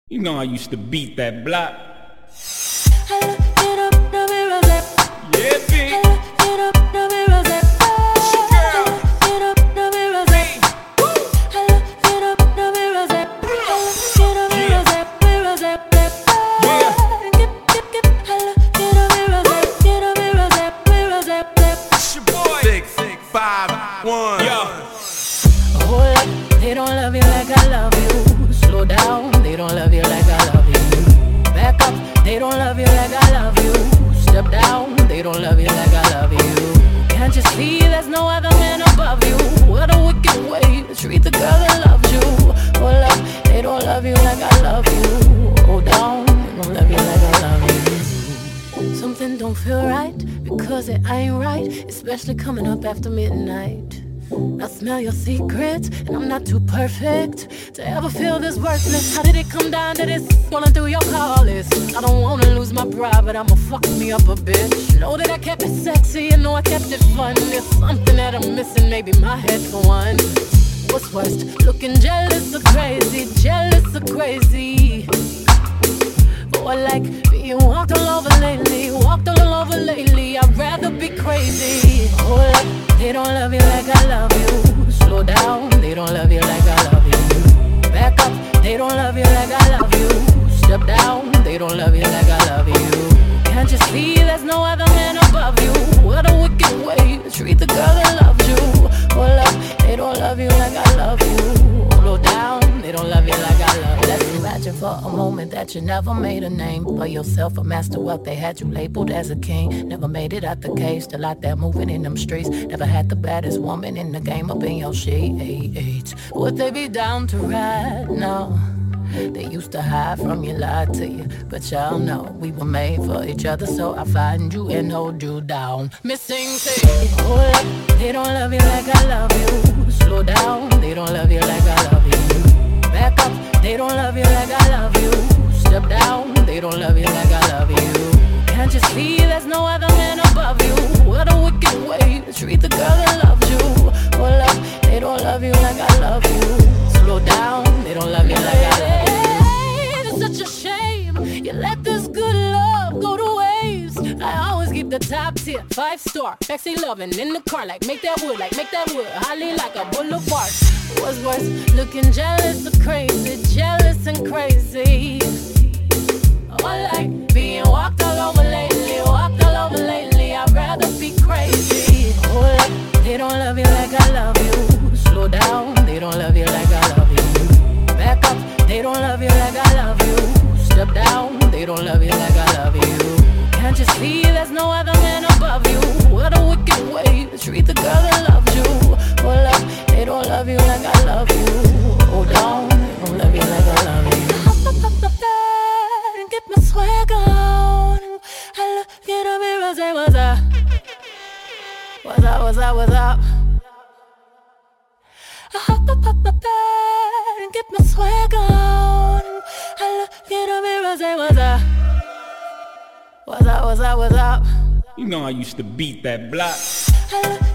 You know I used to beat that block. Yeah, B. Hold up, they don't love you like I love you. Slow down, they don't love you like I love you. Back up, they don't love you like I love you. Step down, they don't love you like I love you. Can't you see there's no other man above you? What a wicked way to treat the girl that loves you. Hold up, they don't love you like I love you. Hold down, they don't love you like I love you. Something don't feel right, because it ain't right, especially coming up after midnight. I smell your secrets, and I'm not too perfect to ever feel this worthless. How did it come down to this? Scrolling through your call list. I don't wanna lose my pride, but I'ma fuck me up a bitch. Know that I kept it sexy, and know I kept it fun. There's something that I'm missing, maybe my head for one. What's worst? Looking jealous or crazy, jealous or crazy. Boy, like being walked all over lately, walked all over lately. I'd rather be crazy. Hold up, they don't love you like I love you. Slow down, they don't love you like I love you. Back up, they don't love you like I love you. Step down, they don't love you like I love you. Can't you see there's no other man above you? What a wicked way to treat the girl that loves you. Hold up, they don't love you like I love you. Slow down, they don't love you like I love you. Let's imagine for a moment that you never made a name for yourself, a master wealth. They had you labeled as a king. Never made it out the cave, still out there moving in them streets. Never had the baddest woman in the game up in your sheets. Would they be down to ride now? They used to hide from you, lie to you, but y'all know we were made for each other, so I find you and hold you down. Missing say, hold up, they don't love you like I love you. Slow down, they don't love you like I love you. Back up, they don't love you like I love you. Step down, they don't love you like I love you. Can't you see there's no other man above you? What a wicked way to treat the girl that loves you. Hold up, they don't love you like I love you. Slow down, they don't love you like I love you. It's such a shame you let this good love go to waste. I always keep the top tier, 5-star, sexy loving in the car, like make that wood, holly like a boulevard. What's worse, looking jealous or crazy, jealous and crazy. Or like being walked all over lately, I'd rather be crazy. Hold up, they don't love you like I love you. Slow down, they don't love you like I love you. Back up, they don't love you like I love you. Step down, they don't love you like I love you. Can't you see there's no other man above you? What a wicked way to treat the girl that loves you. Hold up, they don't love you like I love you. Hold on, they don't love you like I love you. Hop up the bed and get my swag on. I look in the mirror and say what's up? What's up, what's up, what's up? I hop up the bed and get my swag on. I look in the mirror and say what's up? What's up, what's up, what's up? You know I used to beat that block. I look